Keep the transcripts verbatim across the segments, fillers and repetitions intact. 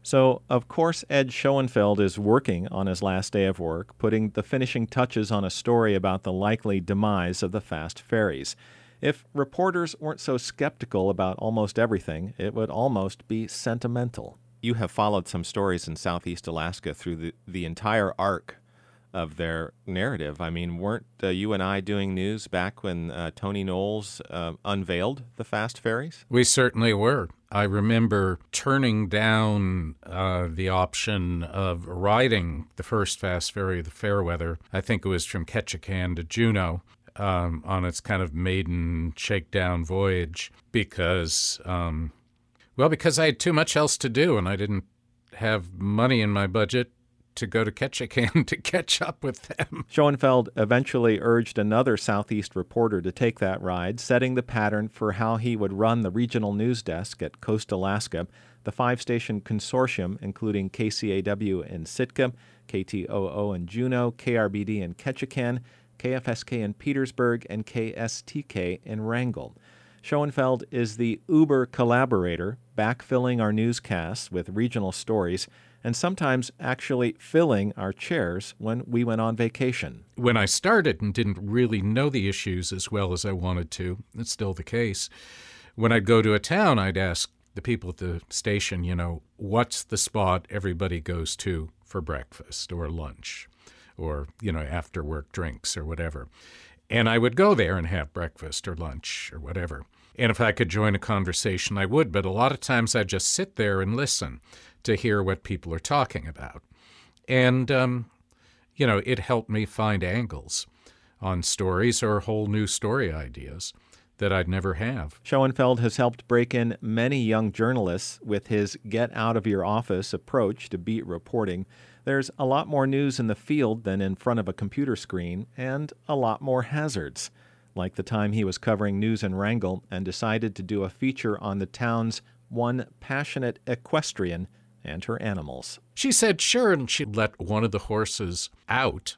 So, of course, Ed Schoenfeld is working on his last day of work, putting the finishing touches on a story about the likely demise of the fast ferries. If reporters weren't so skeptical about almost everything, it would almost be sentimental. You have followed some stories in Southeast Alaska through the, the entire arc of their narrative. I mean, weren't uh, you and I doing news back when uh, Tony Knowles uh, unveiled the fast ferries? We certainly were. I remember turning down uh, the option of riding the first fast ferry, the Fairweather. I think it was from Ketchikan to Juneau um, on its kind of maiden shakedown voyage because, um, well, because I had too much else to do and I didn't have money in my budget to go to Ketchikan to catch up with them. Schoenfeld eventually urged another Southeast reporter to take that ride, setting the pattern for how he would run the regional news desk at Coast Alaska, the five-station consortium including K C A W in Sitka, K T O O in Juneau, K R B D in Ketchikan, K F S K in Petersburg, and K S T K in Wrangell. Schoenfeld is the uber collaborator, backfilling our newscasts with regional stories, and sometimes actually filling our chairs when we went on vacation. When I started and didn't really know the issues as well as I wanted to, it's still the case, when I'd go to a town, I'd ask the people at the station, you know, what's the spot everybody goes to for breakfast or lunch or, you know, after work drinks or whatever. And I would go there and have breakfast or lunch or whatever. And if I could join a conversation, I would. But a lot of times I'd just sit there and listen to hear what people are talking about. And, um, you know, it helped me find angles on stories or whole new story ideas that I'd never have. Schoenfeld has helped break in many young journalists with his get-out-of-your-office approach to beat reporting. There's a lot more news in the field than in front of a computer screen, and a lot more hazards, like the time he was covering news in Wrangell and decided to do a feature on the town's one passionate equestrian and her animals. She said sure, and she let one of the horses out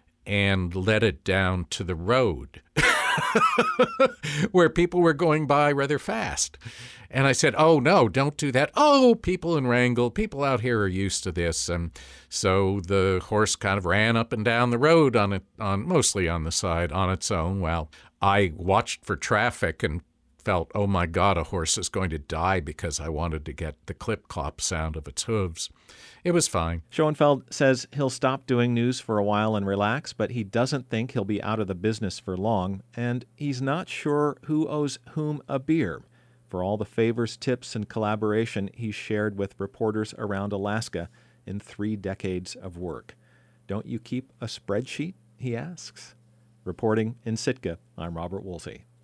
and led it down to the road where people were going by rather fast. And I said, oh, no, don't do that. Oh, people in Wrangell, people out here are used to this. And so the horse kind of ran up and down the road on it, on mostly on the side on its own. Well, I watched for traffic and felt, oh, my God, a horse is going to die because I wanted to get the clip-clop sound of its hooves. It was fine. Schoenfeld says he'll stop doing news for a while and relax, but he doesn't think he'll be out of the business for long, and he's not sure who owes whom a beer for all the favors, tips, and collaboration he's shared with reporters around Alaska in three decades of work. Don't you keep a spreadsheet, he asks? Reporting in Sitka, I'm Robert Woolsey.